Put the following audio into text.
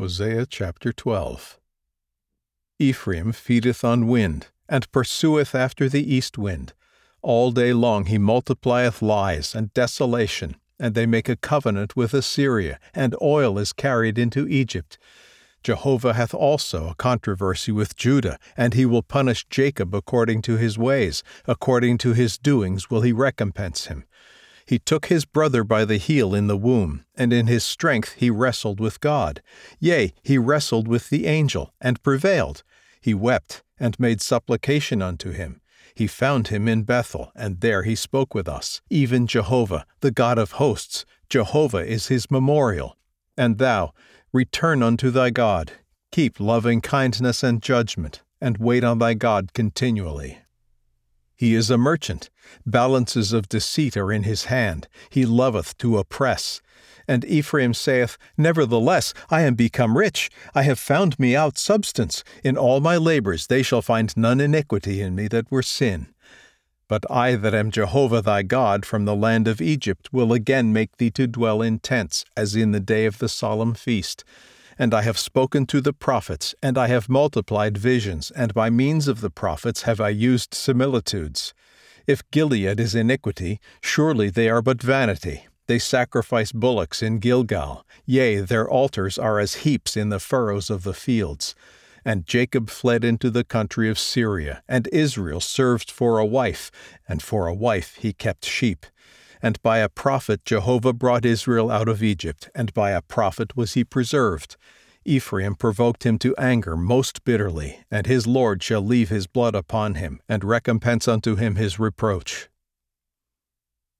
Hosea chapter 12. Ephraim feedeth on wind, and pursueth after the east wind. All day long he multiplieth lies and desolation, and they make a covenant with Assyria, and oil is carried into Egypt. Jehovah hath also a controversy with Judah, and he will punish Jacob according to his ways, according to his doings will he recompense him. He took his brother by the heel in the womb, and in his strength he wrestled with God. Yea, he wrestled with the angel, and prevailed. He wept, and made supplication unto him. He found him in Bethel, and there he spoke with us. Even Jehovah, the God of hosts, Jehovah is his memorial. And thou, return unto thy God. Keep loving kindness and judgment, and wait on thy God continually. He is a merchant. Balances of deceit are in his hand. He loveth to oppress. And Ephraim saith, Nevertheless, I am become rich. I have found me out substance. In all my labors they shall find none iniquity in me that were sin. But I that am Jehovah thy God from the land of Egypt will again make thee to dwell in tents, as in the day of the solemn feast. And I have spoken to the prophets, and I have multiplied visions, and by means of the prophets have I used similitudes. If Gilead is iniquity, surely they are but vanity. They sacrifice bullocks in Gilgal. Yea, their altars are as heaps in the furrows of the fields. And Jacob fled into the country of Syria, and Israel served for a wife, and for a wife he kept sheep. And by a prophet Jehovah brought Israel out of Egypt, and by a prophet was he preserved. Ephraim provoked him to anger most bitterly, and his Lord shall leave his blood upon him, and recompense unto him his reproach.